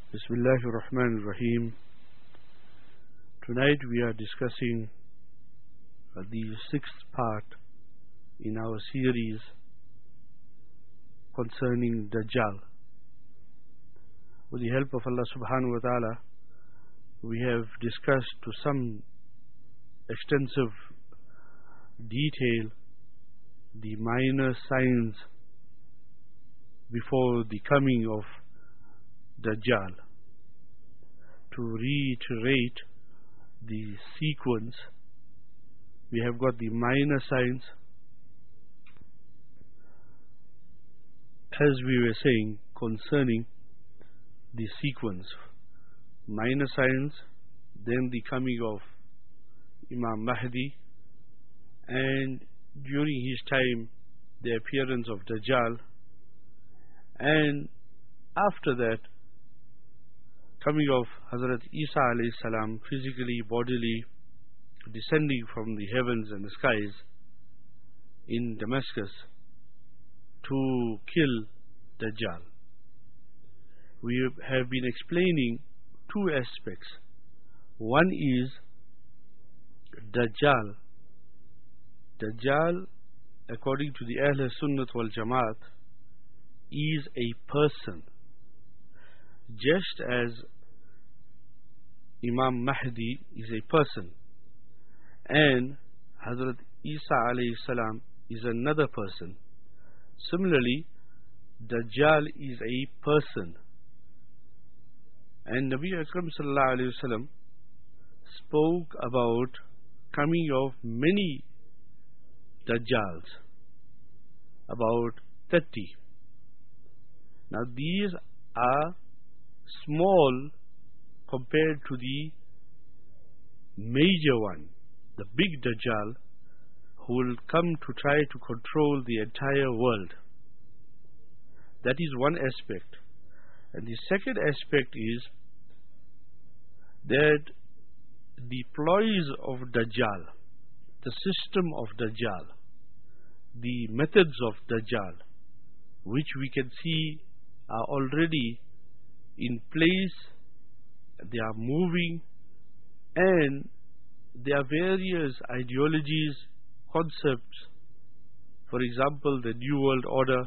Bismillahir Rahmanir Rahim. Tonight we are discussing the sixth part in our series concerning Dajjal. With the help of Allah subhanahu wa ta'ala, we have discussed to some extensive detail the minor signs before the coming of Dajjal. To reiterate the sequence, we have got the minor signs, as we were saying, concerning the sequence. Minor signs, then the coming of Imam Mahdi, and during his time the appearance of Dajjal, and after that coming of Hazrat Isa alayhi salam, physically, bodily, descending from the heavens and the skies in Damascus to kill Dajjal. We have been explaining two aspects. One is Dajjal. Dajjal, according to the Ahl Sunnat wal Jamaat, is a person, just as Imam Mahdi is a person and Hazrat Isa alayhi salam is another person. Similarly, Dajjal is a person, and Nabi Akram sallallahu alayhi wasallam spoke about coming of many Dajjals, about 30. Now these are small compared to the major one, the big Dajjal, who will come to try to control the entire world. That is one aspect. And the second aspect is that the ploys of Dajjal, the system of Dajjal, the methods of Dajjal, which we can see are already in place, they are moving, and there are various ideologies, concepts, for example the New World Order,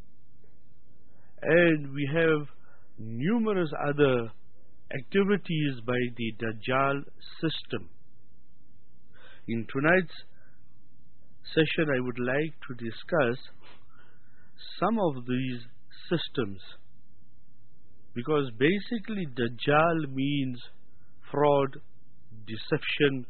and we have numerous other activities by the Dajjal system. In tonight's session I would like to discuss some of these systems, because basically Dajjal means fraud, deception,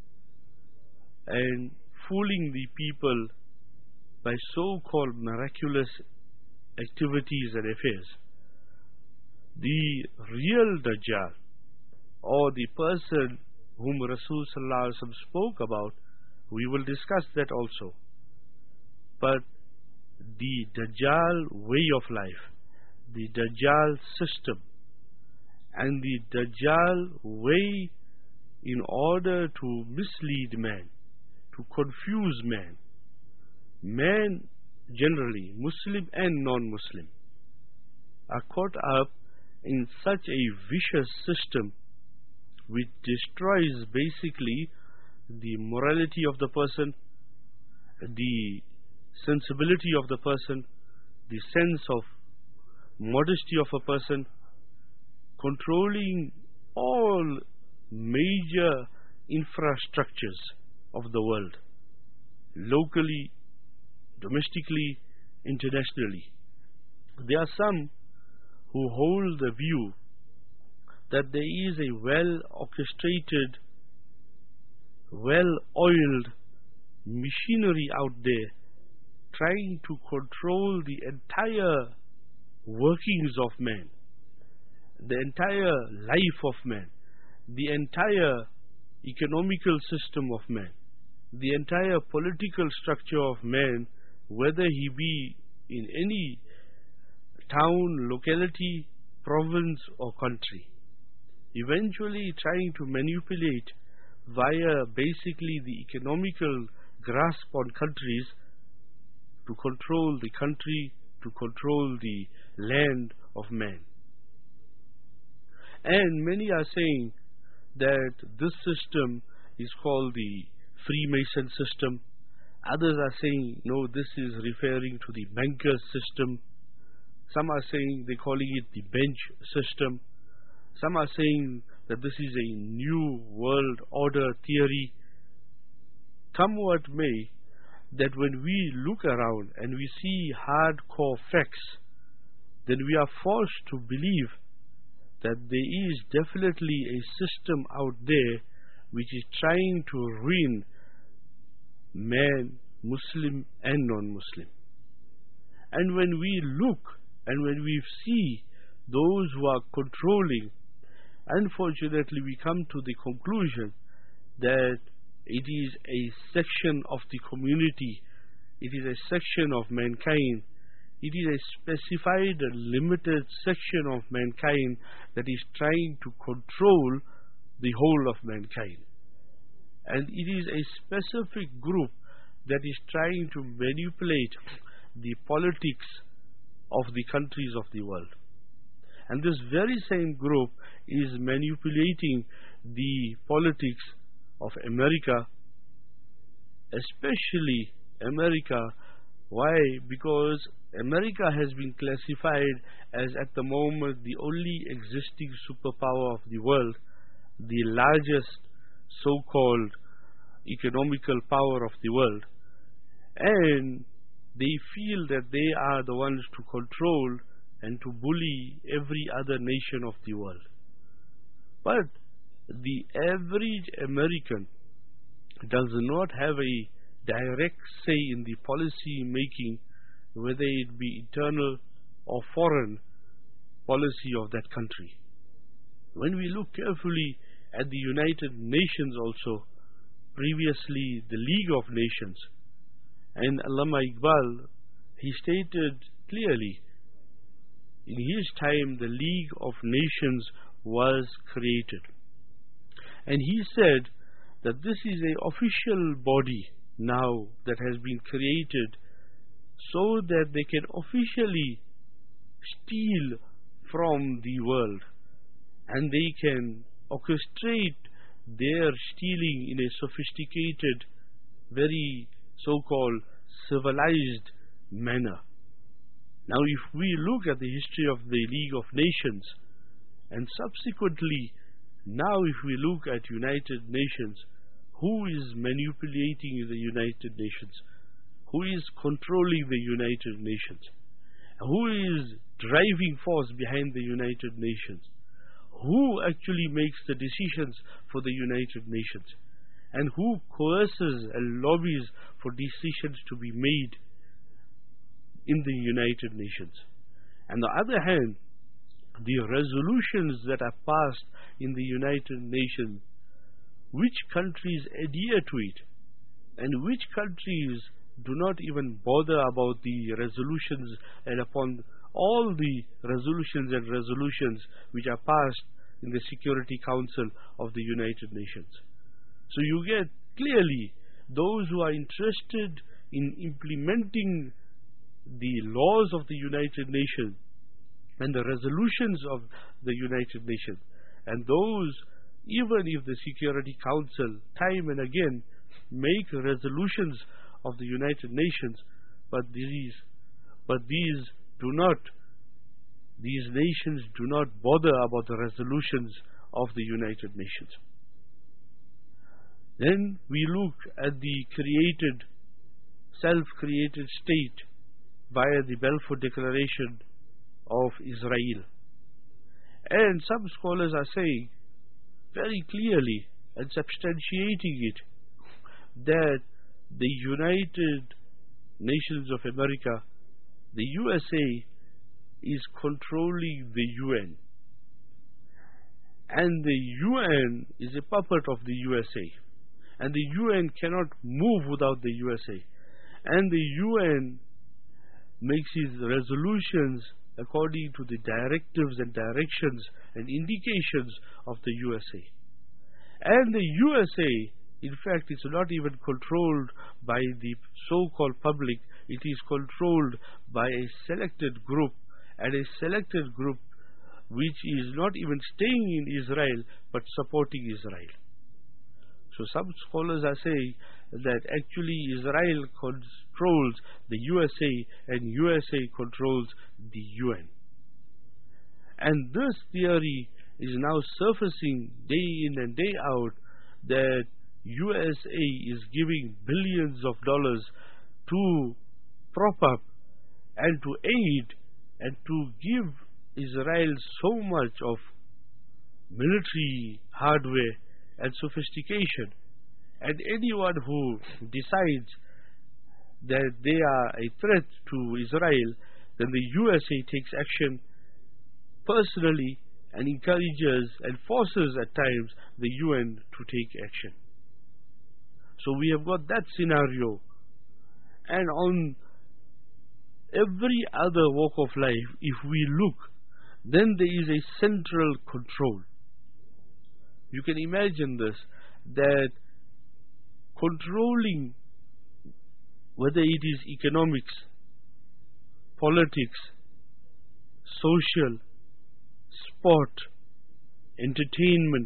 and fooling the people by so-called miraculous activities and affairs. The real Dajjal, or the person whom Rasul sallallahu alaihi wasallam spoke about, we will discuss that also. But the Dajjal way of life, the Dajjal system, and the Dajjal way in order to mislead man, to confuse man. Man generally, Muslim and non-Muslim, are caught up in such a vicious system which destroys basically the morality of the person, the sensibility of the person, the sense of modesty of a person, controlling all major infrastructures of the world, locally, domestically, internationally. There are some who hold the view that there is a well-orchestrated, well-oiled machinery out there trying to control the entire workings of man, the entire life of man, the entire economical system of man, the entire political structure of man, whether he be in any town, locality, province or country, eventually trying to manipulate via basically the economical grasp on countries to control the country, to control the land of man. And many are saying that this system is called the Freemason system. Others are saying, no, this is referring to the banker system. Some are saying they're calling it the bench system. Some are saying that this is a new world order theory. Come what may, that when we look around and we see hardcore facts, then we are forced to believe that there is definitely a system out there which is trying to ruin man, Muslim and non-Muslim. And when we look and when we see those who are controlling, unfortunately we come to the conclusion that it is a section of the community, it is a section of mankind, it is a specified limited section of mankind that is trying to control the whole of mankind. And it is a specific group that is trying to manipulate the politics of the countries of the world. And this very same group is manipulating the politics of America, especially America. Why? Because America has been classified as at the moment the only existing superpower of the world, the largest so-called economical power of the world, and they feel that they are the ones to control and to bully every other nation of the world. But the average American does not have a direct say in the policy making, whether it be internal or foreign policy of that country. When we look carefully at the United Nations also, previously the League of Nations, and Allama Iqbal, he stated clearly, in his time the League of Nations was created. And he said that this is an official body now that has been created so that they can officially steal from the world, and they can orchestrate their stealing in a sophisticated, very so-called civilized manner. Now if we look at the history of the League of Nations, and subsequently now if we look at United Nations, who is manipulating the United Nations? Who is controlling the United Nations? Who is driving force behind the United Nations? Who actually makes the decisions for the United Nations? And who coerces and lobbies for decisions to be made in the United Nations? On the other hand, the resolutions that are passed in the United Nations, which countries adhere to it, and which countries do not even bother about the resolutions, and upon all the resolutions which are passed in the Security Council of the United Nations. So you get clearly those who are interested in implementing the laws of the United Nations and the resolutions of the United Nations, and those, even if the Security Council time and again make resolutions of the United Nations, but these nations do not bother about the resolutions of the United Nations. Then we look at the self-created state via the Balfour Declaration of Israel. And some scholars are saying very clearly and substantiating it that the United Nations of America, the USA, is controlling the UN. And the UN is a puppet of the USA. And the UN cannot move without the USA. And the UN makes its resolutions according to the directives and directions and indications of the USA. And the USA, in fact, is not even controlled by the so-called public. It is controlled by a selected group, and a selected group which is not even staying in Israel but supporting Israel. So some scholars are saying that actually Israel controls the USA and USA controls the UN. And this theory is now surfacing day in and day out, that USA is giving billions of dollars to prop up and to aid and to give Israel so much of military hardware and sophistication. And anyone who decides that they are a threat to Israel, then the USA takes action personally and encourages and forces at times the UN to take action. So we have got that scenario. And on every other walk of life, if we look, then there is a central control. You can imagine this, that controlling, whether it is economics, politics, social, sport, entertainment,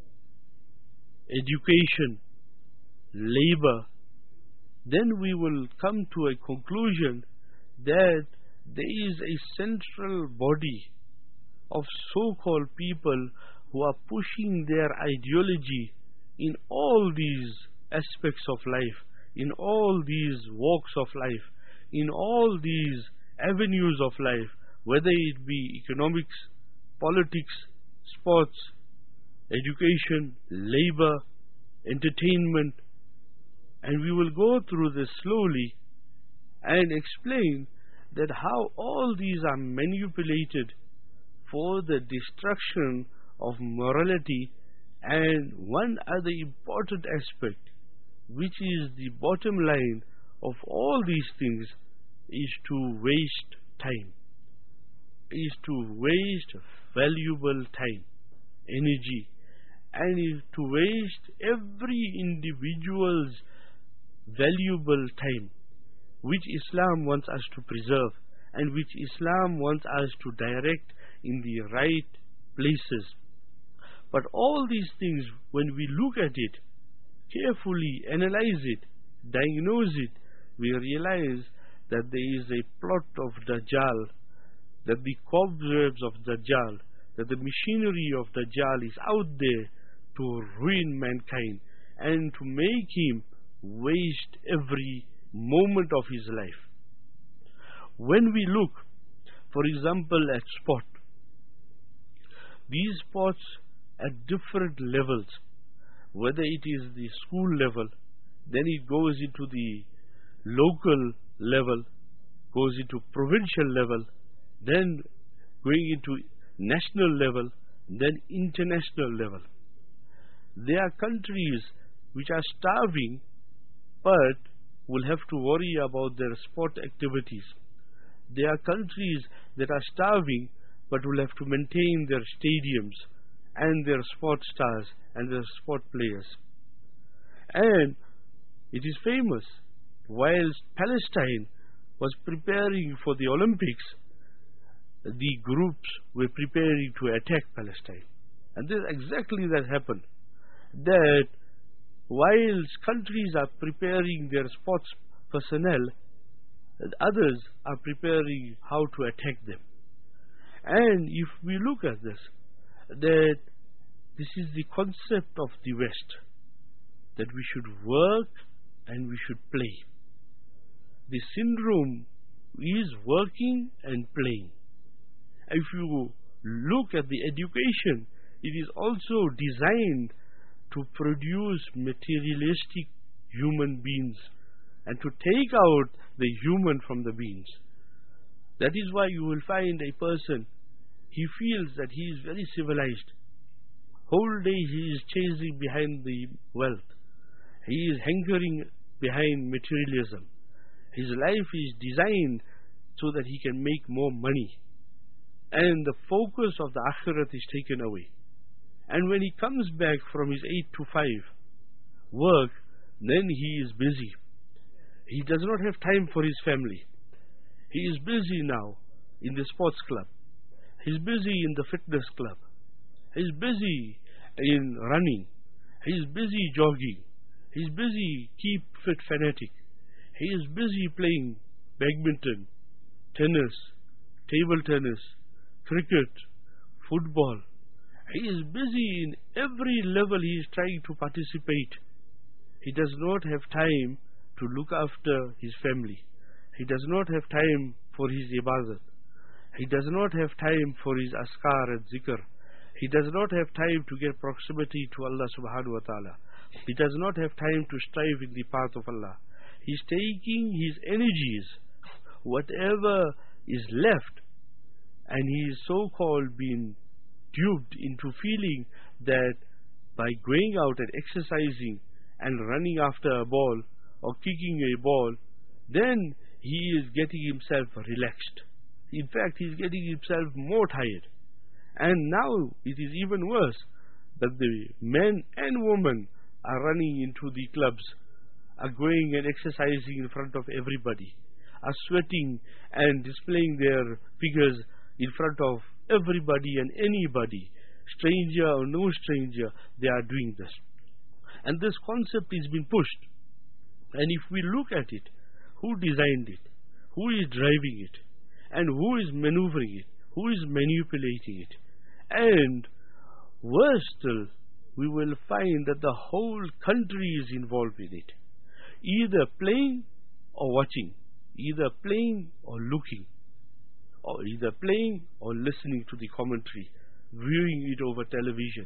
education, labor, then we will come to a conclusion that there is a central body of so-called people who are pushing their ideology in all these aspects of life, in all these walks of life, in all these avenues of life, whether it be economics, politics, sports, education, labor, entertainment. And we will go through this slowly and explain that how all these are manipulated for the destruction of morality. And one other important aspect, which is the bottom line of all these things, is to waste time, is to waste valuable time, energy, and is to waste every individual's valuable time, which Islam wants us to preserve and which Islam wants us to direct in the right places. But all these things, when we look at it, carefully analyze it, diagnose it, we realize that there is a plot of Dajjal, that the cobwebs of Dajjal, that the machinery of Dajjal is out there to ruin mankind and to make him waste every moment of his life. When we look, for example, at sport, these sports at different levels, whether it is the school level, then it goes into the local level, goes into provincial level, then going into national level, then international level. There are countries which are starving but will have to worry about their sport activities. There are countries that are starving but will have to maintain their stadiums and their sport stars and their sport players. And it is famous, whilst Palestine was preparing for the Olympics, the groups were preparing to attack Palestine. And this exactly that happened, that whilst countries are preparing their sports personnel, others are preparing how to attack them. And if we look at this, that this is the concept of the West, that we should work and we should play. The syndrome is working and playing. If you look at the education, it is also designed to produce materialistic human beings and to take out the human from the beings. That is why you will find a person, he feels that he is very civilized. Whole day he is chasing behind the wealth. He is hankering behind materialism. His life is designed so that he can make more money. And the focus of the akhirat is taken away. And when he comes back from his 8 to 5 work, then he is busy. He does not have time for his family. He is busy now in the sports club. He He's busy in the fitness club. He's busy in running. He's busy jogging. He's busy keep fit fanatic. He is busy playing badminton, tennis, table tennis, cricket, football. He is busy in every level. He is trying to participate. He does not have time to look after his family. He does not have time for his ibadat. He does not have time for his askar and zikr. He does not have time to get proximity to Allah subhanahu wa ta'ala. He does not have time to strive in the path of Allah. He's taking his energies, whatever is left, and he is so-called being duped into feeling that by going out and exercising and running after a ball or kicking a ball, then he is getting himself relaxed. In fact, he is getting himself more tired. And now it is even worse that the men and women are running into the clubs, are going and exercising in front of everybody, are sweating and displaying their figures in front of everybody and anybody, stranger or no stranger, they are doing this. And this concept is being pushed. And if we look at it, who designed it, who is driving it, and who is maneuvering it, who is manipulating it, and worse still, we will find that the whole country is involved in it, either playing or watching, either playing or looking, or either playing or listening to the commentary, viewing it over television.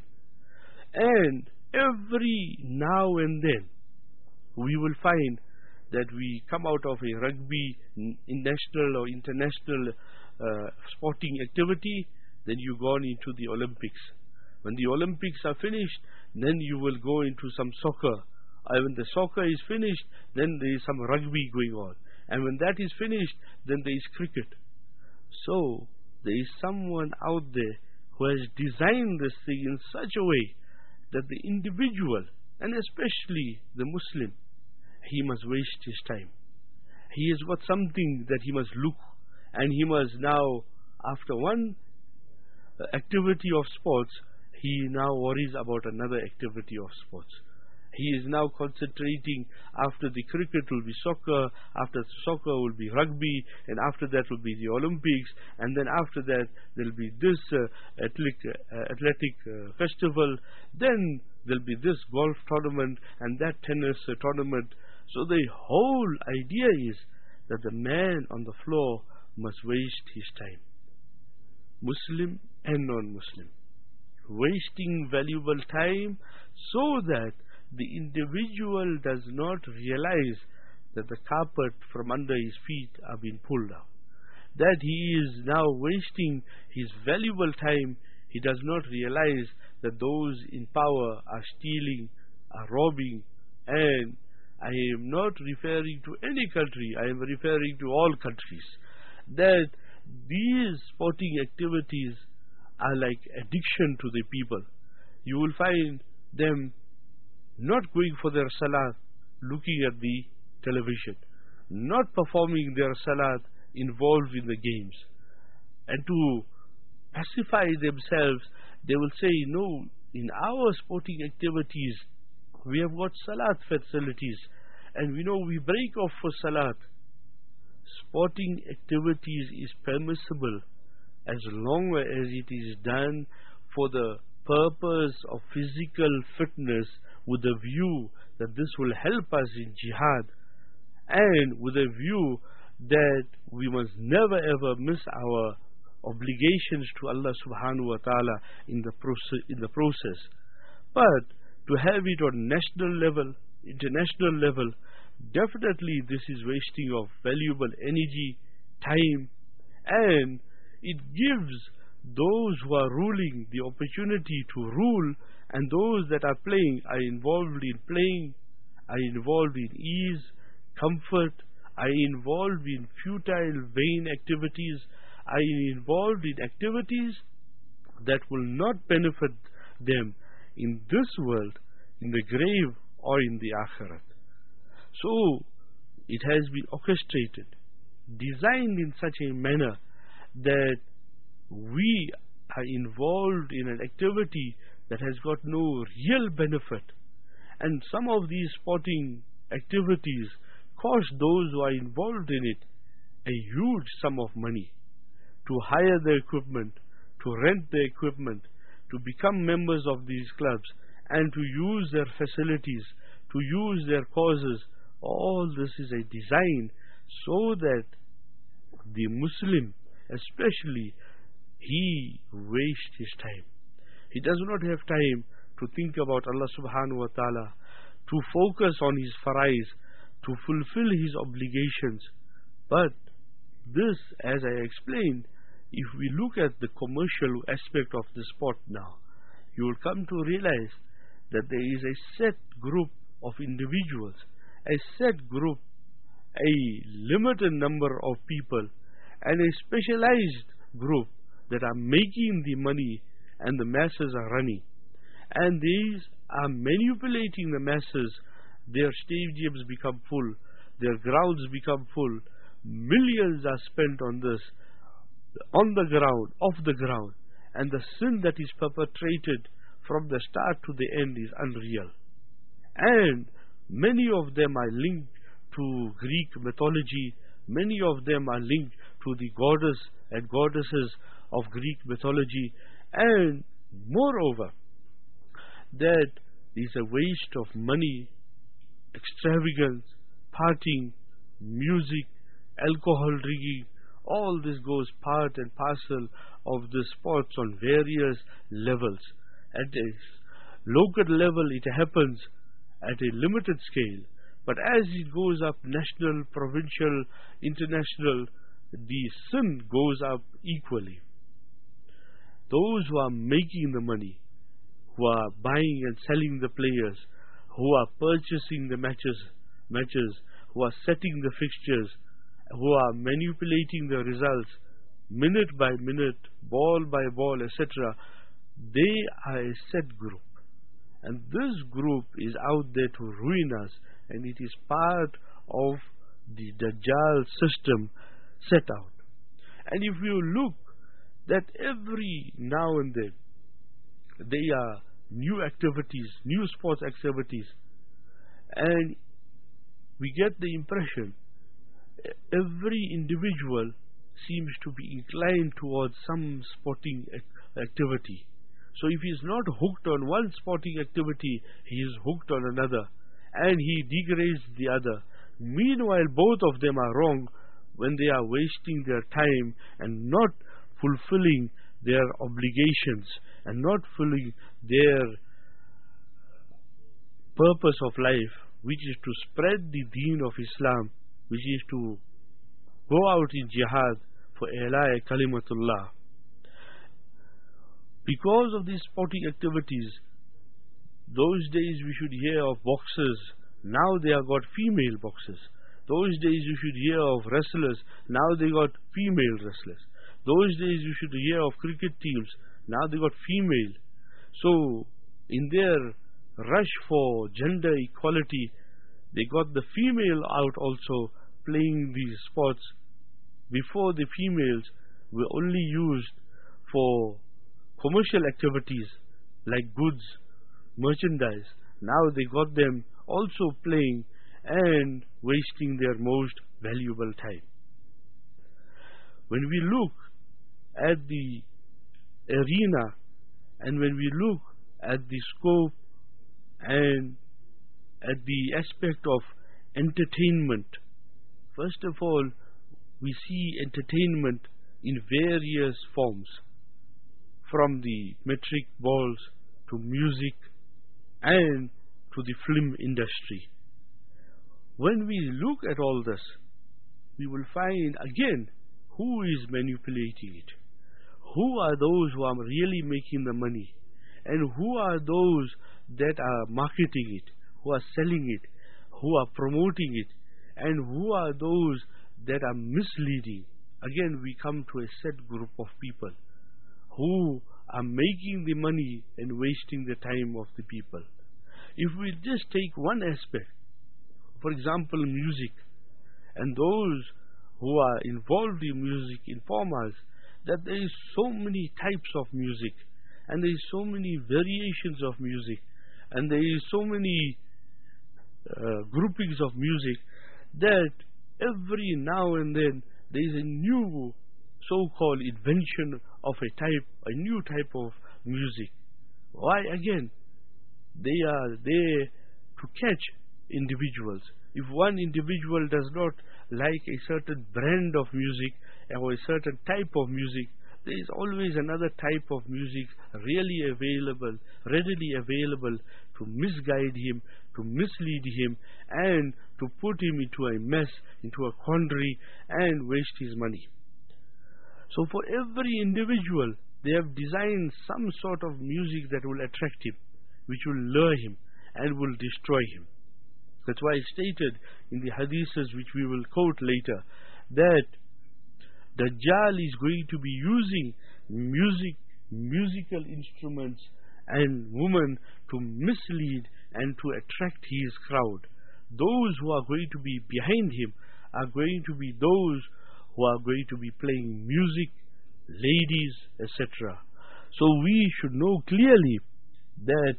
And every now and then we will find that we come out of a rugby national or international sporting activity, then you go on into the Olympics. When the Olympics are finished, then you will go into some soccer. And when the soccer is finished, then there is some rugby going on. And when that is finished, then there is cricket. So, there is someone out there who has designed this thing in such a way that the individual, and especially the Muslim, he must waste his time. He has got something that he must look, and he must now, after one activity of sports, he now worries about another activity of sports. He is now concentrating, after the cricket will be soccer, after soccer will be rugby, and after that will be the Olympics, and then after that there will be this athletic festival, then there will be this golf tournament and that tennis tournament. So the whole idea is that the man on the floor must waste his time, Muslim and non-Muslim, wasting valuable time so that the individual does not realize that the carpet from under his feet are being pulled out, that he is now wasting his valuable time. He does not realize that those in power are stealing, are robbing. And I am not referring to any country, I am referring to all countries, that these sporting activities are like addiction to the people. You will find them not going for their salat, looking at the television, not performing their salat, involved in the games. And to pacify themselves, they will say, no, in our sporting activities, we have got salat facilities, and we know we break off for salat. Sporting activities is permissible as long as it is done for the purpose of physical fitness, with a view that this will help us in jihad, and with a view that we must never ever miss our obligations to Allah subhanahu wa ta'ala in the process. But to have it on national level, international level, definitely this is wasting of valuable energy, time, and it gives those who are ruling the opportunity to rule, and those that are playing are involved in playing, are involved in ease, comfort, are involved in futile, vain activities, are involved in activities that will not benefit them in this world, in the grave, or in the akhirat. So, it has been orchestrated, designed in such a manner that we are involved in an activity that has got no real benefit. And some of these sporting activities cost those who are involved in it a huge sum of money to hire the equipment, to rent the equipment, to become members of these clubs, and to use their facilities, to use their causes. All this is a design so that the Muslim, especially, he wastes his time. He does not have time to think about Allah subhanahu wa ta'ala, to focus on his farais, to fulfill his obligations. But this, as I explained, if we look at the commercial aspect of the sport now, you will come to realize that there is a set group of individuals, a set group, a limited number of people, and a specialized group that are making the money, and the masses are running. And these are manipulating the masses. Their stadiums become full, their grounds become full. Millions are spent on this, on the ground, off the ground, and the sin that is perpetrated from the start to the end is unreal. And many of them are linked to Greek mythology. Many of them are linked to the goddess and goddesses of Greek mythology. And moreover, that is a waste of money, extravagance, partying, music, alcohol drinking. All this goes part and parcel of the sports on various levels. At a local level it happens at a limited scale, but as it goes up national, provincial, international, the sin goes up equally. Those who are making the money, who are buying and selling the players, who are purchasing the matches, who are setting the fixtures, who are manipulating the results minute by minute, ball by ball, etc., they are a set group. And this group is out there to ruin us, and it is part of the Dajjal system set out. And if you look that every now and then there are new activities, new sports activities, and we get the impression every individual seems to be inclined towards some sporting activity. So if he is not hooked on one sporting activity, he is hooked on another, and he degrades the other. Meanwhile, both of them are wrong when they are wasting their time and not fulfilling their obligations and not fulfilling their purpose of life, which is to spread the deen of Islam, which is to go out in jihad for I'la Kalimatullah. Because of these sporting activities, those days we should hear of boxers, now they have got female boxers. Those days you should hear of wrestlers, now they got female wrestlers. Those days you should hear of cricket teams, now they got female. So in their rush for gender equality, they got the female out also playing these sports. Before, the females were only used for commercial activities like goods, merchandise. Now they got them also playing and wasting their most valuable time. When we look at the arena and when we look at the scope and at the aspect of entertainment, first of all, we see entertainment in various forms, from the metric balls to music and to the film industry. When we look at all this, we will find again who is manipulating it, who are those who are really making the money, and who are those that are marketing it, who are selling it, who are promoting it, and who are those that are misleading. Again, we come to a set group of people who are making the money and wasting the time of the people. If we just take one aspect, for example, music, and those who are involved in music inform us that there is so many types of music, and there is so many variations of music, and there is so many groupings of music, that every now and then there is a new so-called invention of a new type of music. Why? Again, they are there to catch individuals. If one individual does not like a certain brand of music or a certain type of music, there is always another type of music readily available to misguide him, to mislead him, and to put him into a mess, into a quandary, and waste his money. So for every individual, they have designed some sort of music that will attract him, which will lure him and will destroy him. That's why it's stated in the hadiths, which we will quote later, that Dajjal is going to be using musical instruments and women to mislead and to attract his crowd. Those who are going to be behind him are going to be those who are going to be playing music, ladies, etc. So we should know clearly that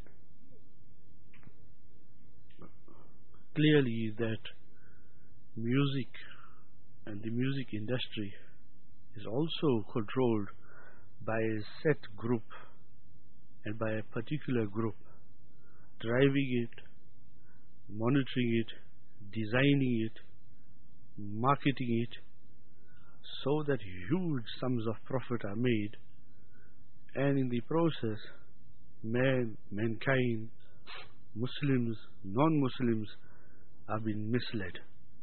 music and the music industry is also controlled by a set group and by a particular group, driving it, monitoring it, designing it, marketing it, so that huge sums of profit are made, and in the process mankind, Muslims, non-Muslims, are being misled.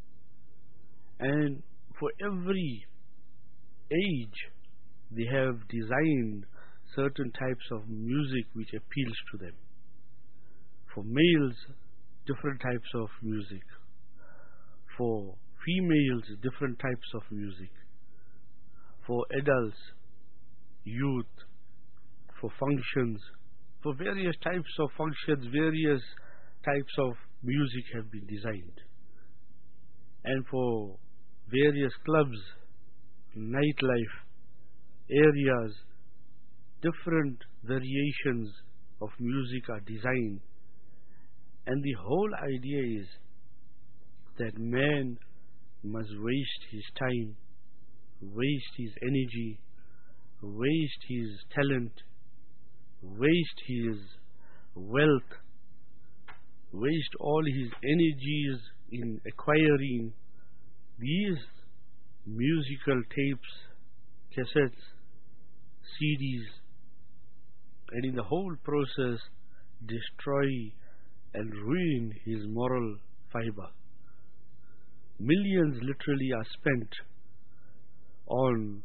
And for every age they have designed certain types of music which appeals to them. For males, different types of music. For females, different types of music. For adults, youth, for functions, for various types of functions, various types of music have been designed. And for various clubs, nightlife, areas, different variations of music are designed. And the whole idea is that man must waste his time, waste his energy, waste his talent, waste his wealth, waste all his energies in acquiring these musical tapes, cassettes, CDs, and in the whole process destroy and ruin his moral fiber. Millions literally are spent on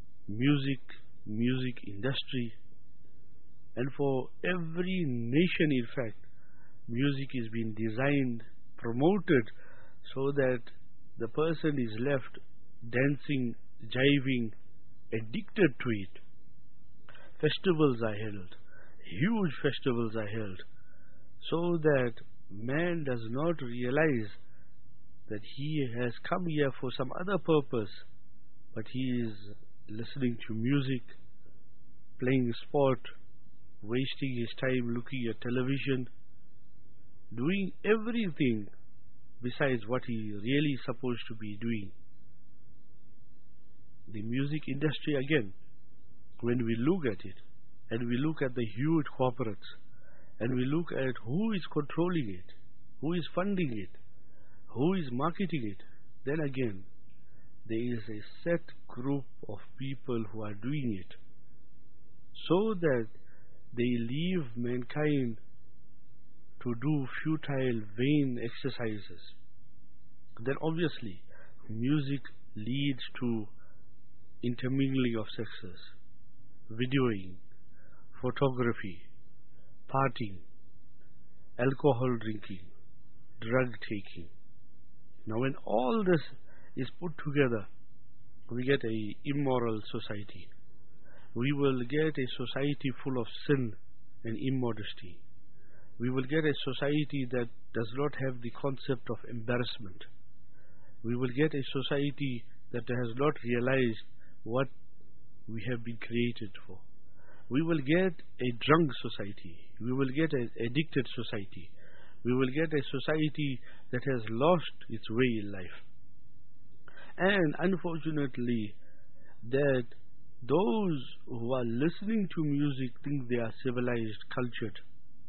music industry, and for every nation, in fact, music is being designed, promoted, so that the person is left dancing, jiving, addicted to it. Festivals are held, huge festivals are held, so that man does not realize that he has come here for some other purpose, but he is listening to music, playing sport, wasting his time looking at television, doing everything besides what he really is supposed to be doing. The music industry, again, when we look at it, and we look at the huge corporates, and we look at who is controlling it, who is funding it, who is marketing it, then again, there is a set group of people who are doing it, so that they leave mankind to do futile, vain exercises. Then obviously, music leads to intermingling of sexes, videoing, photography, partying, alcohol drinking, drug taking. Now when all this is put together, we get an immoral society. We will get a society full of sin and immodesty. We will get a society that does not have the concept of embarrassment. We will get a society that has not realized what we have been created for. We will get a drunk society. We will get an addicted society. We will get a society that has lost its way in life. And unfortunately, that those who are listening to music think they are civilized, cultured.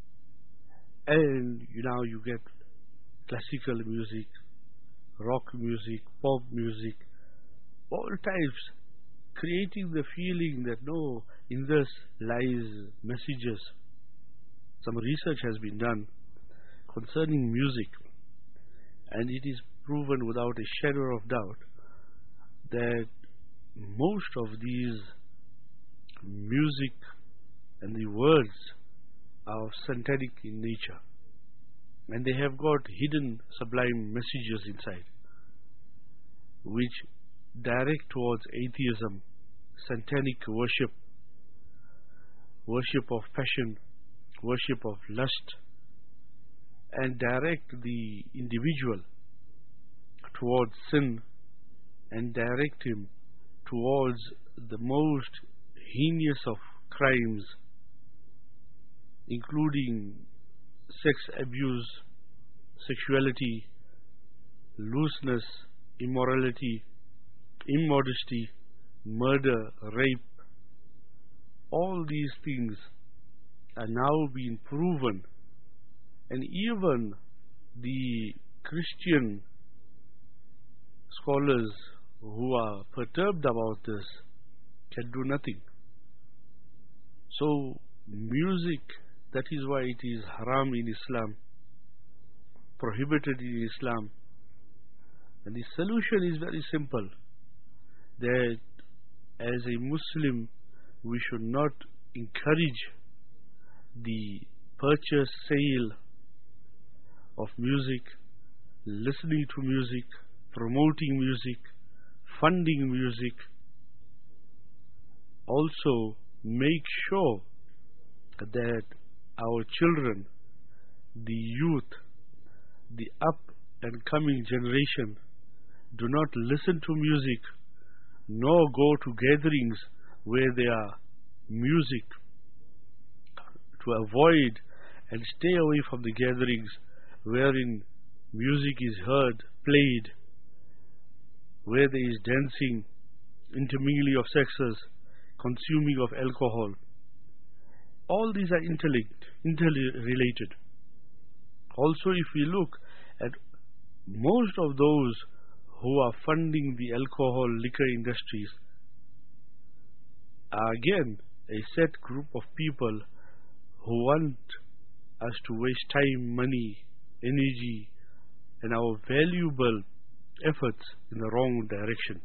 And now you get classical music, rock music, pop music, all types, creating the feeling that no, in this lies messages. Some research has been done concerning music, and it is proven without a shadow of doubt that most of these music and the words are satanic in nature, and they have got hidden sublime messages inside which direct towards atheism, satanic worship, worship of passion, worship of lust, and direct the individual towards sin and direct him towards the most heinous of crimes, including sex abuse, sexuality, looseness, immorality, immodesty, murder, rape. All these things are now being proven, and even the Christian scholars who are perturbed about this can do nothing. So music, that is why it is haram in Islam, prohibited in Islam. And the solution is very simple, that as a Muslim we should not encourage the purchase, sale of music, listening to music, promoting music, funding music. Also make sure that our children, the youth, the up and coming generation do not listen to music nor go to gatherings where there are music, to avoid and stay away from the gatherings wherein music is heard, played, where there is dancing, intermingling of sexes, consuming of alcohol. All these are interrelated. Also, if we look at most of those who are funding the alcohol, liquor industries, are again a set group of people who want us to waste time, money, energy, and our valuable efforts in the wrong direction.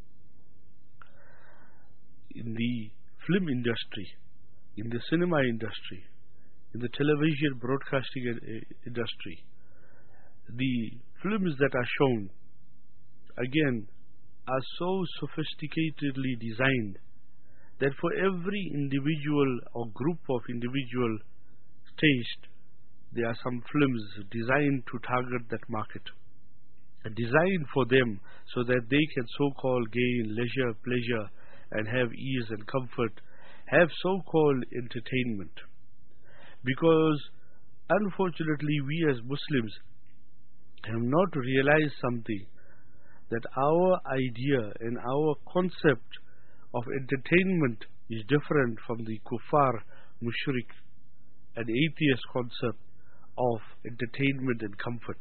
In the film industry, in the cinema industry, in the television broadcasting industry, the films that are shown again are so sophisticatedly designed that for every individual or group of individual taste, there are some films designed to target that market, designed for them so that they can so-called gain leisure, pleasure, and have ease and comfort, have so-called entertainment. Because unfortunately we as Muslims have not realized something, that our idea and our concept of entertainment is different from the kuffar, mushrik, and atheist concept of entertainment and comfort.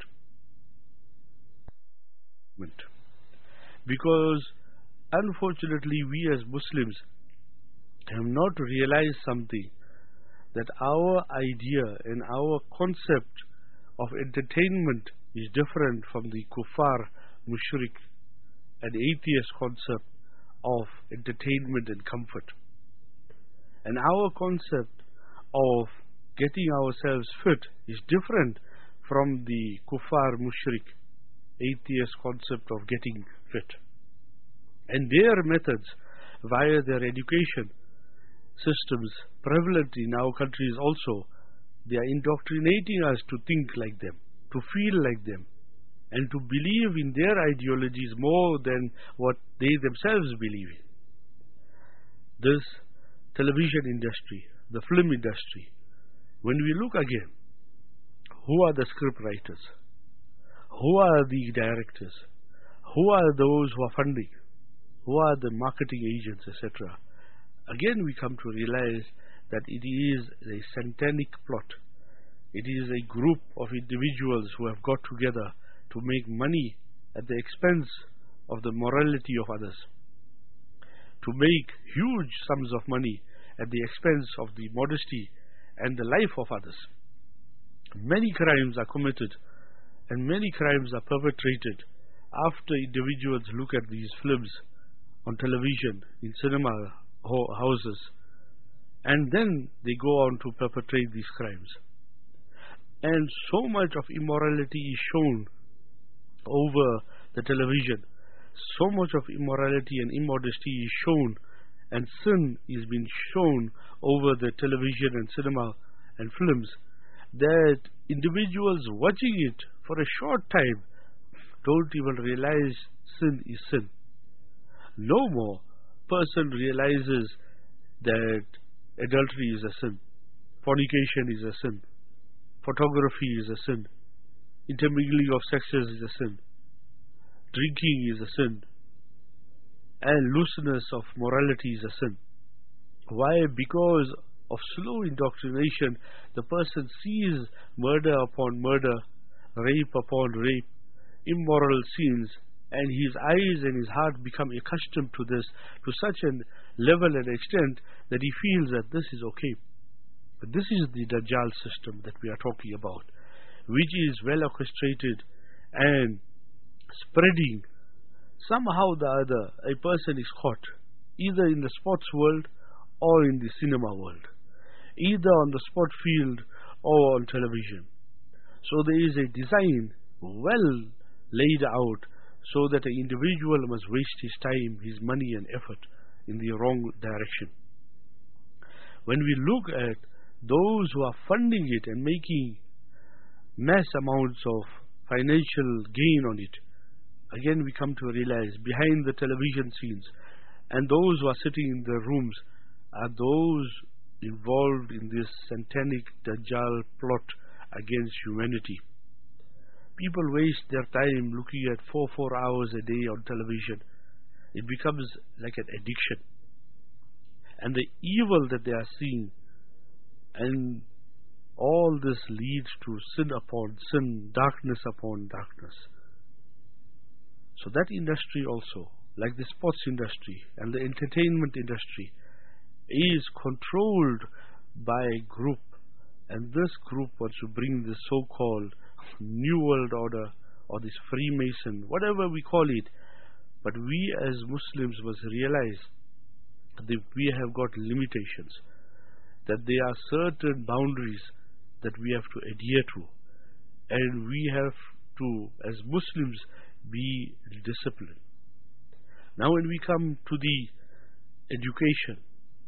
Because unfortunately we as Muslims have not realized something, that our idea and our concept of entertainment is different from the kuffar, mushrik, and atheist concept of entertainment and comfort. And our concept of getting ourselves fit is different from the kuffar, mushrik, atheist concept of getting fit. And their methods, via their education systems prevalent in our countries also, they are indoctrinating us to think like them, to feel like them, and to believe in their ideologies more than what they themselves believe in. this television industry, the film industry, when we look again, who are the script writers? Who are the directors? Who are those who are funding? Who are the marketing agents, etc.? Again, we come to realize that it is a satanic plot. It is a group of individuals who have got together to make money at the expense of the morality of others, to make huge sums of money at the expense of the modesty and the life of others. Many crimes are committed and many crimes are perpetrated after individuals look at these films on television, in cinema houses, and then they go on to perpetrate these crimes. And so much of immorality is shown over the television. So much of immorality and immodesty is shown, and sin is being shown over the television and cinema and films, that individuals watching it for a short time don't even realize sin is sin. No more person realizes that adultery is a sin, fornication is a sin, photography is a sin, intermingling of sexes is a sin, drinking is a sin, and looseness of morality is a sin. Why? Because of slow indoctrination, the person sees murder upon murder, rape upon rape, immoral scenes, and his eyes and his heart become accustomed to this to such a level and extent that he feels that this is okay. But this is the Dajjal system that we are talking about, which is well orchestrated and spreading. Somehow or the other, a person is caught, either in the sports world or in the cinema world, either on the sport field or on television. So there is a design well laid out so that an individual must waste his time, his money and effort in the wrong direction. When we look at those who are funding it and making mass amounts of financial gain on it, again we come to realize behind the television scenes and those who are sitting in the rooms are those involved in this satanic Dajjal plot against humanity. People waste their time looking at 4 hours a day on television. It becomes like an addiction. And the evil that they are seeing, and all this leads to sin upon sin, darkness upon darkness. So that industry also, like the sports industry and the entertainment industry, is controlled by a group, and this group wants to bring this so-called New World Order or this Freemason, whatever we call it. But we as Muslims must realize that we have got limitations, that there are certain boundaries that we have to adhere to, and we have to, as Muslims, be disciplined. Now when we come to the education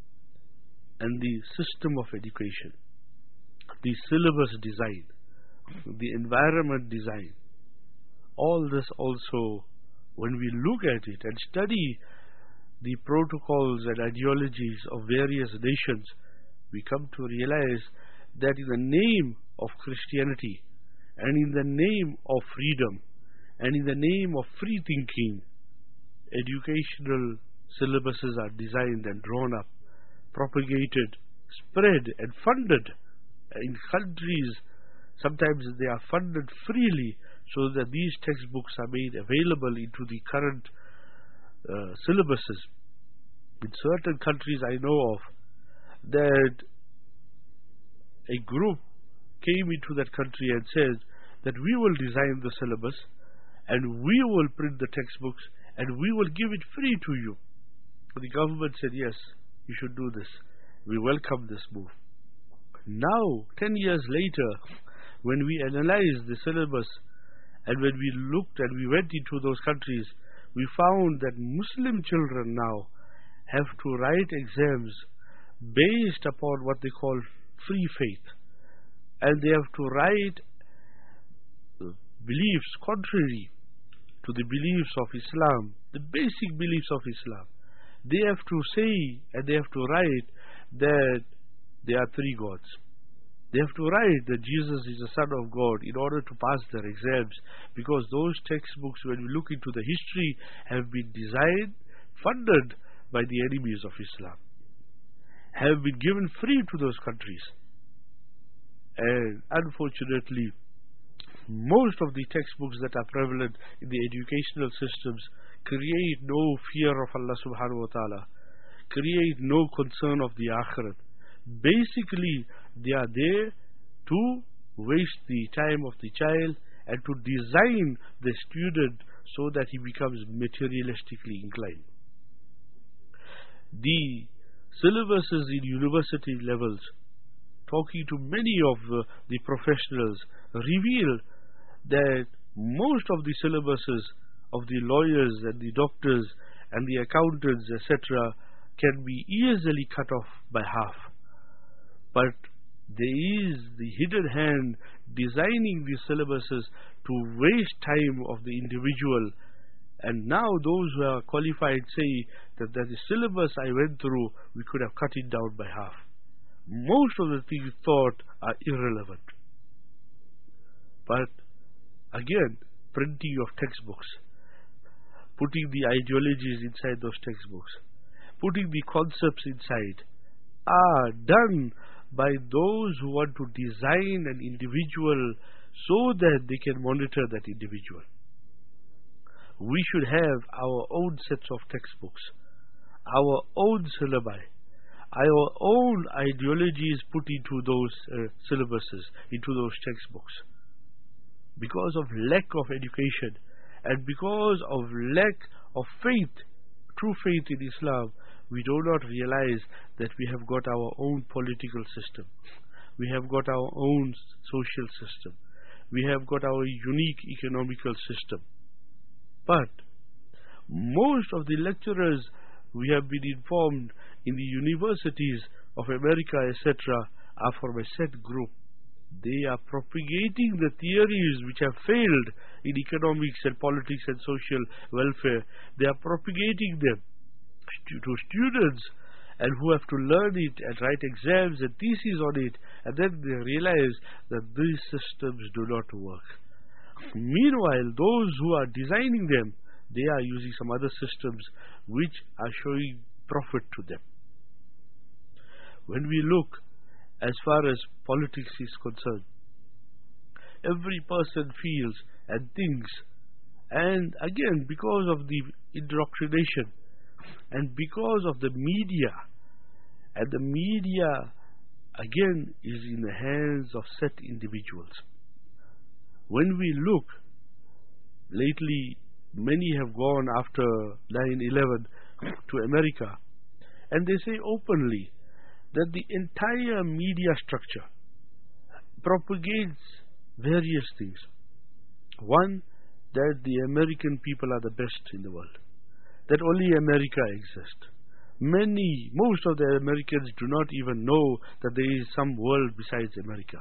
and the system of education, the syllabus design, the environment design, all this also, when we look at it and study the protocols and ideologies of various nations, we come to realize that in the name of Christianity and in the name of freedom and in the name of free thinking, educational syllabuses are designed and drawn up, propagated, spread and funded in countries. Sometimes they are funded freely so that these textbooks are made available into the current syllabuses. In certain countries I know of, that a group came into that country and said that we will design the syllabus and we will print the textbooks and we will give it free to you. The government said, yes, you should do this. We welcome this move. Now, 10 years later, when we analyzed the syllabus and when we looked and we went into those countries, we found that Muslim children now have to write exams based upon what they call free faith, and they have to write beliefs contrary to the beliefs of Islam, the basic beliefs of Islam. they have to say and they have to write that there are three gods. They have to write that Jesus is the Son of God in order to pass their exams, because those textbooks, when we look into the history, have been designed, funded by the enemies of Islam, have been given free to those countries. And unfortunately, most of the textbooks that are prevalent in the educational systems create no fear of Allah subhanahu wa ta'ala, create no concern of the akhirat. Basically, they are there to waste the time of the child and to design the student so that he becomes materialistically inclined. The syllabuses in university levels, talking to many of the professionals, reveal that most of the syllabuses of the lawyers and the doctors and the accountants, etc., can be easily cut off by half. But there is the hidden hand designing these syllabuses to waste time of the individual. And now those who are qualified say that the syllabus I went through, we could have cut it down by half. Most of the things thought are irrelevant. But again, printing of textbooks, putting the ideologies inside those textbooks, putting the concepts inside, are done by those who want to design an individual so that they can monitor that individual. We should have our own sets of textbooks, our own syllabi, our own ideologies put into those syllabuses, into those textbooks. Because of lack of education and because of lack of faith, true faith in Islam, we do not realize that we have got our own political system. We have got our own social system. We have got our unique economical system. But most of the lecturers, we have been informed, in the universities of America, etc., are from a set group. They are propagating the theories which have failed in economics and politics and social welfare. They are propagating them to students, and who have to learn it and write exams and theses on it, and then they realize that these systems do not work. Meanwhile, those who are designing them, they are using some other systems which are showing profit to them. When we look as far as politics is concerned, every person feels and thinks, and again, because of the indoctrination and because of the media, and the media again is in the hands of set individuals. When we look, lately many have gone after 9/11 to America, and they say openly that the entire media structure propagates various things. One, that the American people are the best in the world, that only America exists. Most of the Americans do not even know that there is some world besides America.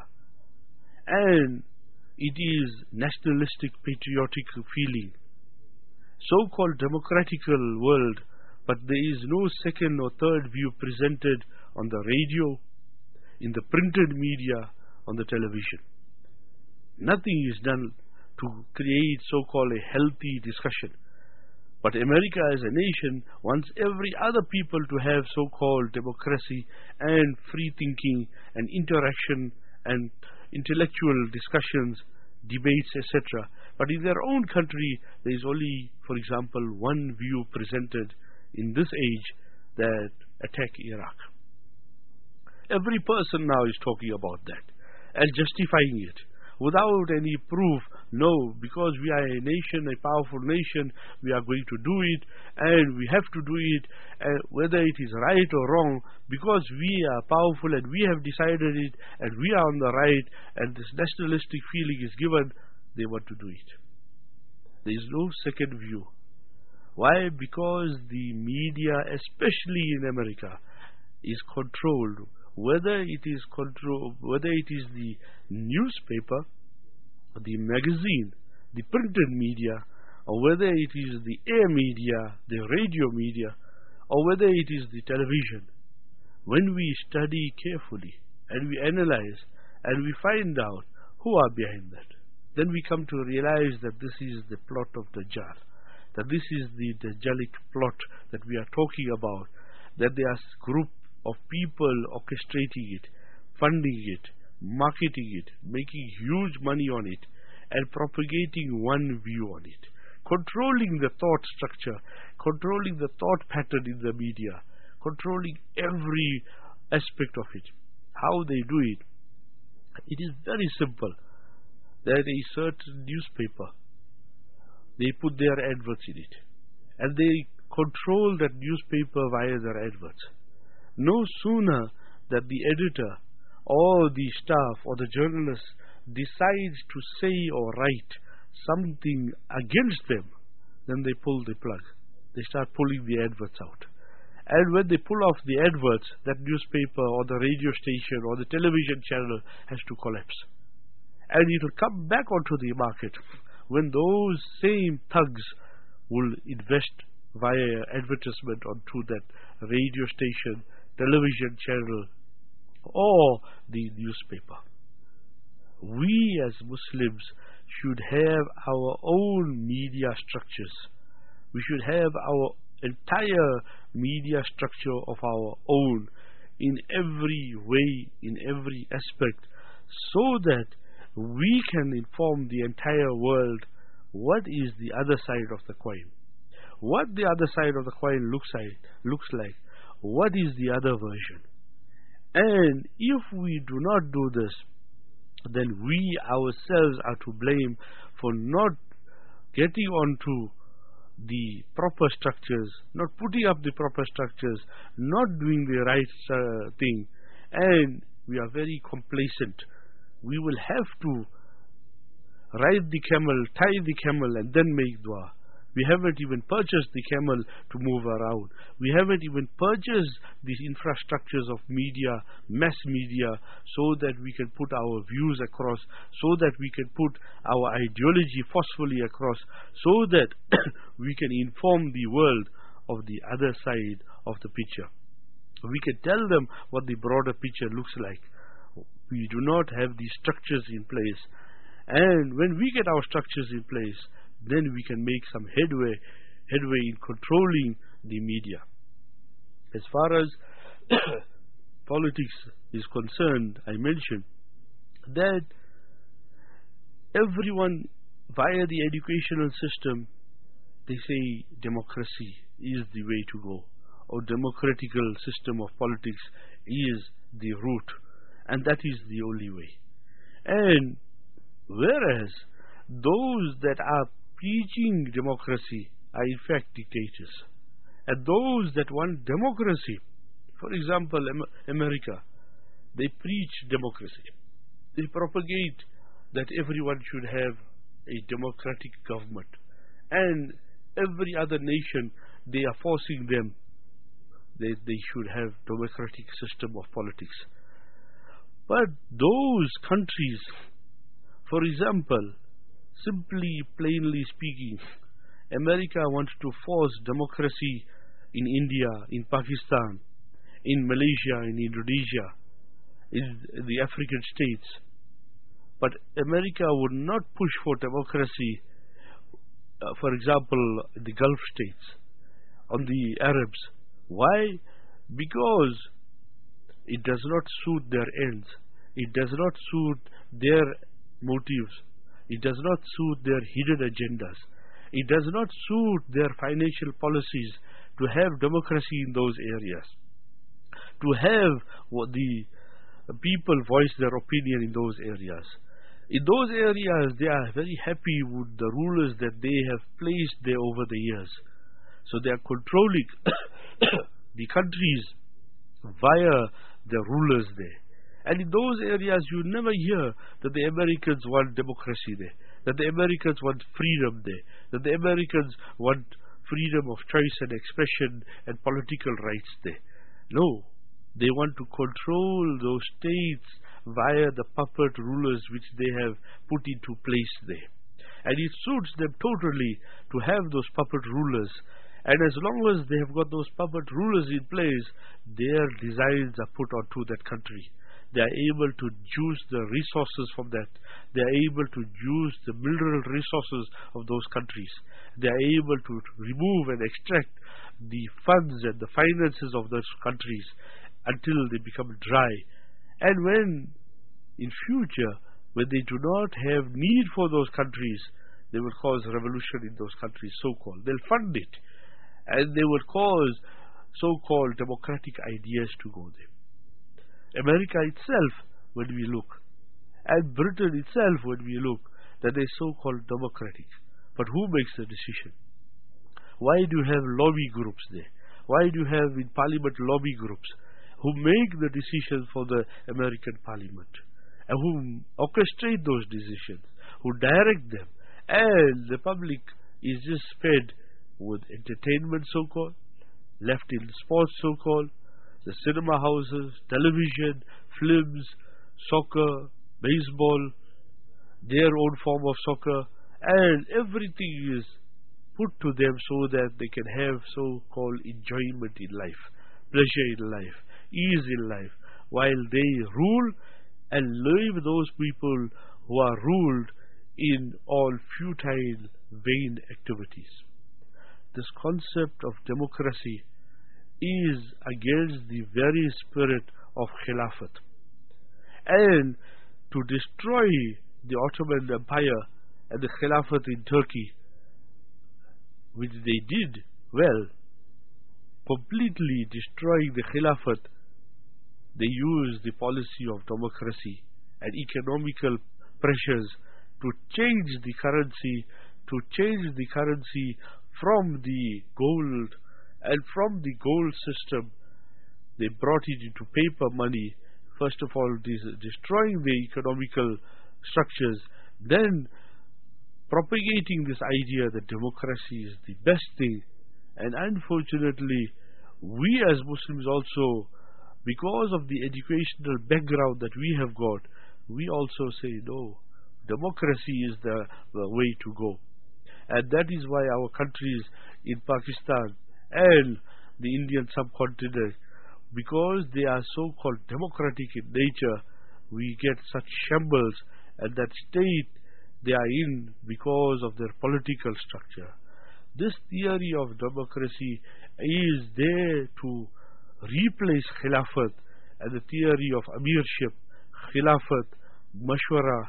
And it is nationalistic, patriotic feeling, so-called democratical world, but there is no second or third view presented on the radio, in the printed media, on the television. Nothing is done to create so-called a healthy discussion. But America as a nation wants every other people to have so-called democracy and free thinking and interaction and intellectual discussions, debates, etc. But in their own country, there is only, for example, one view presented in this age, that attack Iraq. Every person now is talking about that and justifying it without any proof. No, because we are a nation, a powerful nation, we are going to do it, and we have to do it, whether it is right or wrong, because we are powerful and we have decided it, and we are on the right, and this nationalistic feeling is given, they want to do it. There is no second view. Why? Because the media, especially in America, is controlled. Whether it is the newspaper, the magazine, the printed media, or whether it is the air media, the radio media, or whether it is the television, when we study carefully and we analyze and we find out who are behind that, then we come to realize that this is the plot of Dajjal, that this is the Dajjalic plot that we are talking about, that there are a group of people orchestrating it, funding it, marketing it, making huge money on it, and propagating one view on it, controlling the thought structure, controlling the thought pattern in the media, controlling every aspect of it. How they do it? It is very simple. There is a certain newspaper, they put their adverts in it, and they control that newspaper via their adverts. No sooner that the editor or the staff or the journalist decides to say or write something against them, then they pull the plug. They start pulling the adverts out. And when they pull off the adverts, that newspaper or the radio station or the television channel has to collapse. And it will come back onto the market when those same thugs will invest via advertisement onto that radio station, television channel, or the newspaper. We as Muslims should have our own media structures. We should have our entire media structure of our own in every way, in every aspect, so that we can inform the entire world what is the other side of the coin, what the other side of the coin looks like, what is the other version. And if we do not do this, then we ourselves are to blame for not getting onto the proper structures, not putting up the proper structures, not doing the right thing, and we are very complacent. We will have to ride the camel, tie the camel, and then make dua. We haven't even purchased the camel to move around. We haven't even purchased these infrastructures of media, mass media, so that we can put our views across, so that we can put our ideology forcefully across, so that we can inform the world of the other side of the picture. We can tell them what the broader picture looks like. We do not have these structures in place. And when we get our structures in place, then we can make some headway in controlling the media. As far as politics is concerned, I mentioned that everyone via the educational system, they say democracy is the way to go, or democratical system of politics is the route, and that is the only way. And whereas those that are preaching democracy are in fact dictators, and those that want democracy, for example America, they preach democracy, they propagate that everyone should have a democratic government, and every other nation they are forcing them that they should have democratic system of politics. But those countries, for example, simply, plainly speaking, America wants to force democracy in India, in Pakistan, in Malaysia, in Indonesia, in the African states. But America would not push for democracy, for example, in the Gulf states, on the Arabs. Why? Because it does not suit their ends. It does not suit their motives. It does not suit their hidden agendas. It does not suit their financial policies to have democracy in those areas, to have the people voice their opinion in those areas. In those areas, they are very happy with the rulers that they have placed there over the years. So they are controlling the countries via the rulers there. And in those areas, you never hear that the Americans want democracy there, that the Americans want freedom there, that the Americans want freedom of choice and expression and political rights there. No, they want to control those states via the puppet rulers which they have put into place there. And it suits them totally to have those puppet rulers And as long as they have got those puppet rulers in place, their designs are put onto that country. They are able to juice the resources from that. They are able to juice the mineral resources of those countries. They are able to remove and extract the funds and the finances of those countries until they become dry. And when, in future, when they do not have need for those countries, they will cause revolution in those countries, so-called. They'll fund it. And they will cause so-called democratic ideas to go there. America itself, when we look, and Britain itself, when we look, that they're so-called democratic. But who makes the decision? Why do you have lobby groups there? Why do you have in Parliament lobby groups who make the decisions for the American Parliament and who orchestrate those decisions, who direct them, and the public is just fed with entertainment, so-called, left in sports, so-called, the cinema houses, television, films, soccer, baseball, their own form of soccer, and everything is put to them so that they can have so-called enjoyment in life, pleasure in life, ease in life, while they rule and leave those people who are ruled in all futile, vain activities. This concept of democracy is against the very spirit of Khilafat. And to destroy the Ottoman Empire and the Khilafat in Turkey, which they did well, completely destroying the Khilafat, they used the policy of democracy and economical pressures to change the currency, from the gold, and from the gold system they brought it into paper money, first of all destroying the economical structures, then propagating this idea that democracy is the best thing. And unfortunately, we as Muslims also, because of the educational background that we have got, we also say no, democracy is the way to go. And that is why our countries in Pakistan and the Indian subcontinent, because they are so-called democratic in nature, we get such shambles, and that state they are in because of their political structure. This theory of democracy is there to replace Khilafat and the theory of Amirship, Khilafat, Mashwara.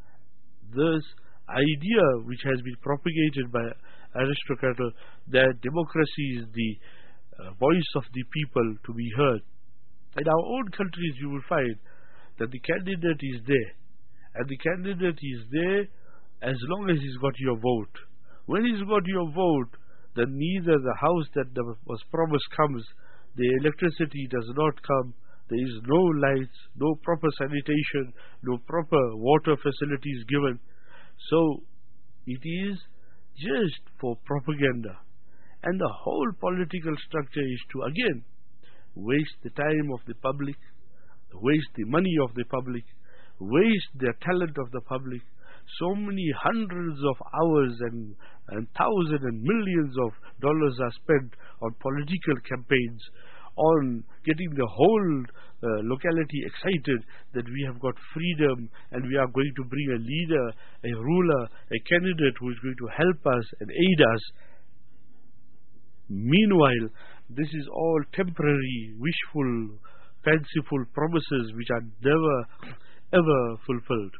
This idea which has been propagated by Aristotle, that democracy is the voice of the people to be heard. In our own countries you will find that the candidate is there, and the candidate is there as long as he's got your vote. When he's got your vote, then neither the house that was promised comes, the electricity does not come, there is no lights, no proper sanitation, no proper water facilities given. So it is just for propaganda. And the whole political structure is to again waste the time of the public, waste the money of the public, waste the talent of the public. So many hundreds of hours and thousands and millions of dollars are spent on political campaigns, on getting the whole locality excited that we have got freedom and we are going to bring a leader, a ruler, a candidate who is going to help us and aid us. Meanwhile, this is all temporary, wishful, fanciful promises which are never ever fulfilled.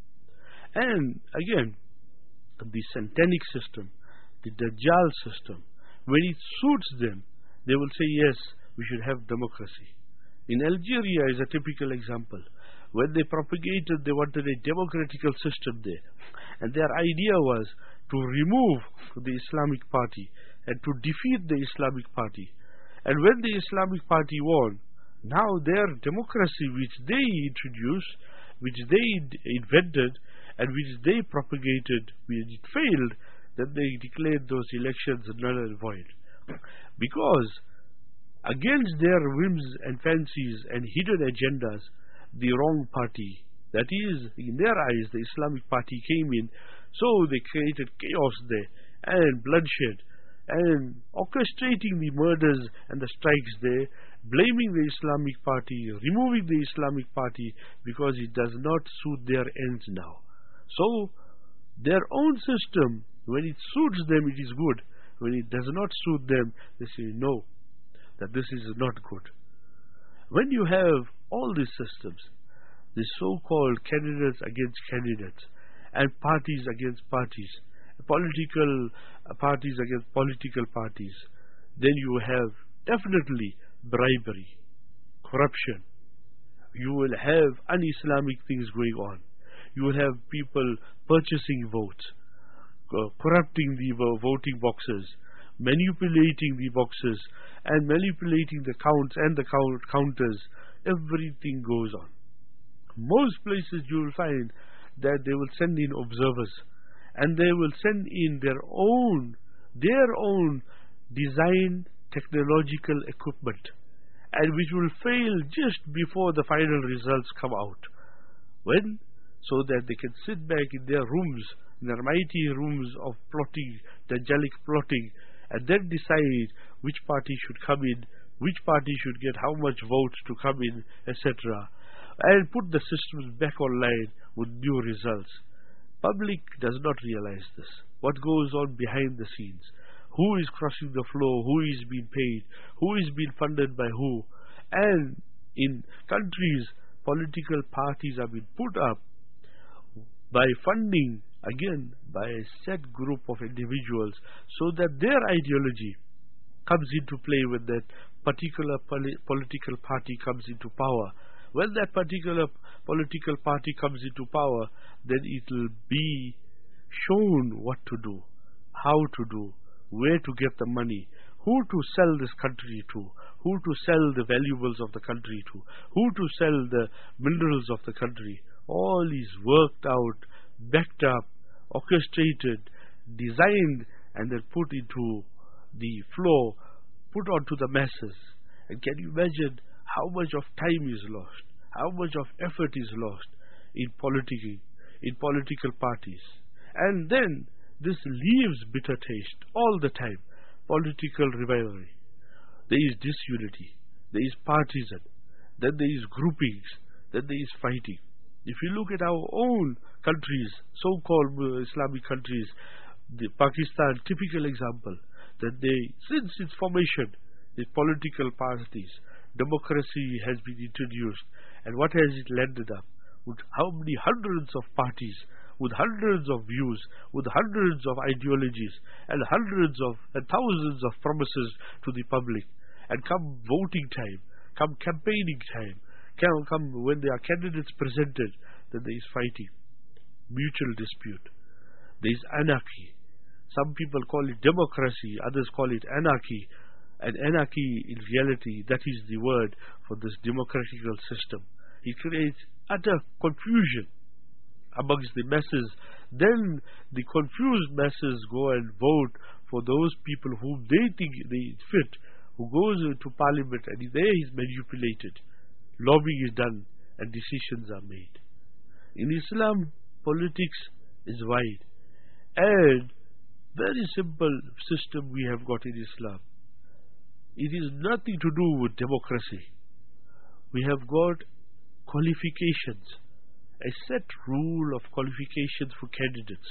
And again, the Satanic system, the Dajjal system, when it suits them, they will say, yes, we should have democracy. In Algeria is a typical example. When they propagated, they wanted a democratical system there. And their idea was to remove the Islamic Party and to defeat the Islamic Party. And when the Islamic Party won, now their democracy which they introduced, which they invented, and which they propagated, when it failed, then they declared those elections null and void. Because against their whims and fancies and hidden agendas, the wrong party, that is, in their eyes, the Islamic Party came in, so they created chaos there and bloodshed. and orchestrating the murders and the strikes there, blaming the Islamic Party, removing the Islamic Party because it does not suit their ends now. So, their own system, when it suits them, it is good. When it does not suit them, they say no, that this is not good. When you have all these systems, the so-called candidates against candidates, and parties against parties, political parties against political parties, then you have definitely bribery, corruption. You will have un-Islamic things going on. You will have people purchasing votes, corrupting the voting boxes, manipulating the boxes, and manipulating the counts and the counters. Everything goes on. Most places you will find that they will send in observers, and they will send in their own design technological equipment, and which will fail just before the final results come out. When? So that they can sit back in their rooms, in their mighty rooms of plotting, Dajjalic plotting, and then decide which party should come in, which party should get how much votes to come in, etc., and put the systems back online with new results. Public does not realize this. What goes on behind the scenes? Who is crossing the floor? Who is being paid? Who is being funded by who? And in countries, political parties have been put up by funding, again, by a set group of individuals, so that their ideology comes into play when that particular political party comes into power. When that particular political party comes into power, then it will be shown what to do, how to do, where to get the money, who to sell this country to, who to sell the valuables of the country to, who to sell the minerals of the country. All is worked out, backed up, orchestrated, designed, and then put into the floor, put onto the masses. And can you imagine how much of time is lost, how much of effort is lost in politicking, in political parties? And then this leaves bitter taste all the time. Political rivalry. There is disunity, there is partisan, then there is groupings, then there is fighting. If you look at our own countries, so-called Islamic countries, the Pakistan, typical example, that since its formation, the political parties, democracy has been introduced, and what has it landed up? With how many hundreds of parties, with hundreds of views, with hundreds of ideologies, and hundreds of and thousands of promises to the public. And come voting time, come campaigning time, come when there are candidates presented, then there is fighting, mutual dispute. There is anarchy. Some people call it democracy, others call it anarchy. And anarchy, in reality, that is the word for this democratical system. It creates utter confusion amongst the masses. Then the confused masses go and vote for those people whom they think they fit, who goes to parliament, and there he is manipulated. Lobbying is done and decisions are made. In Islam, politics is wide, and very simple system we have got in Islam. It is nothing to do with democracy. We have got qualifications, a set rule of qualifications for candidates.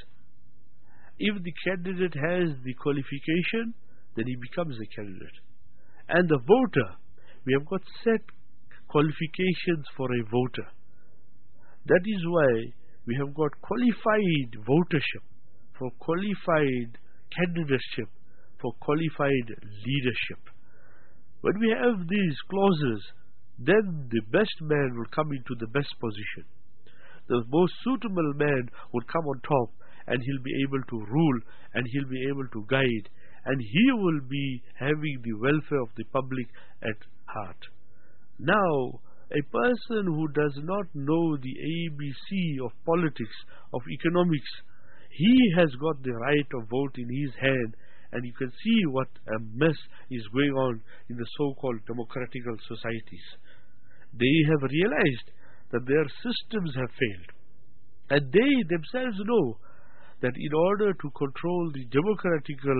If the candidate has the qualification, then he becomes a candidate. And the voter, we have got set qualifications for a voter. That is why we have got qualified votership, for qualified candidateship, for qualified leadership. When we have these clauses, then the best man will come into the best position. The most suitable man will come on top, and he'll be able to rule, and he'll be able to guide, and he will be having the welfare of the public at heart. Now, a person who does not know the ABC of politics, of economics, he has got the right of vote in his hand, and you can see what a mess is going on in the so-called democratical societies. They have realized that their systems have failed, and they themselves know that in order to control the democratical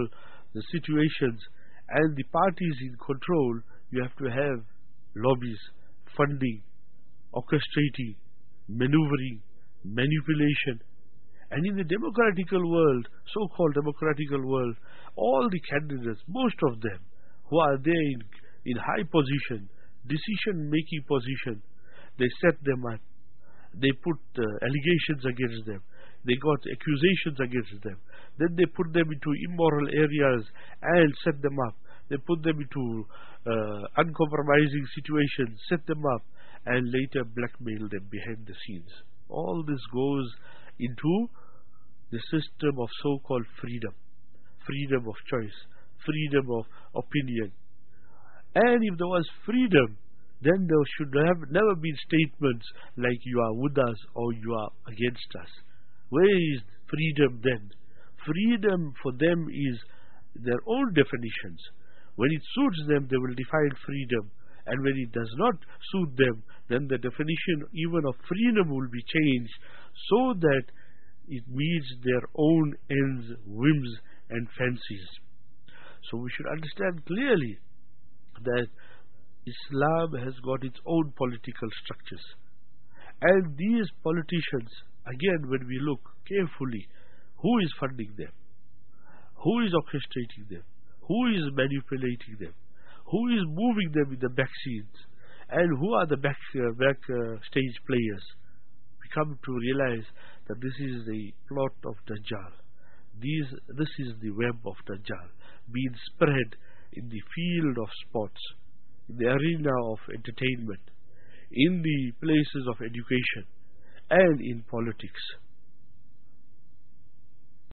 the situations, and the parties in control, you have to have lobbies, funding, orchestrating, maneuvering, manipulation. And in the democratical world, so-called democratical world, all the candidates, most of them, who are there in high position, decision-making position, they set them up. They put allegations against them. They got accusations against them. Then they put them into immoral areas and set them up. They put them into uncompromising situations, set them up, and later blackmail them behind the scenes. All this goes into the system of so-called freedom, freedom of choice, freedom of opinion. And if there was freedom, then there should have never been statements like you are with us or you are against us. Where is freedom then? Freedom for them is their own definitions. When it suits them, they will define freedom. And when it does not suit them, then the definition even of freedom will be changed so that it meets their own ends, whims and fancies. So we should understand clearly that Islam has got its own political structures. And these politicians, again, when we look carefully, who is funding them? Who is orchestrating them? Who is manipulating them? Who is moving them in the back scenes? And who are the backstage players? We come to realize that this is the plot of Dajjal. This is the web of Dajjal being spread in the field of sports, in the arena of entertainment, in the places of education, and in politics.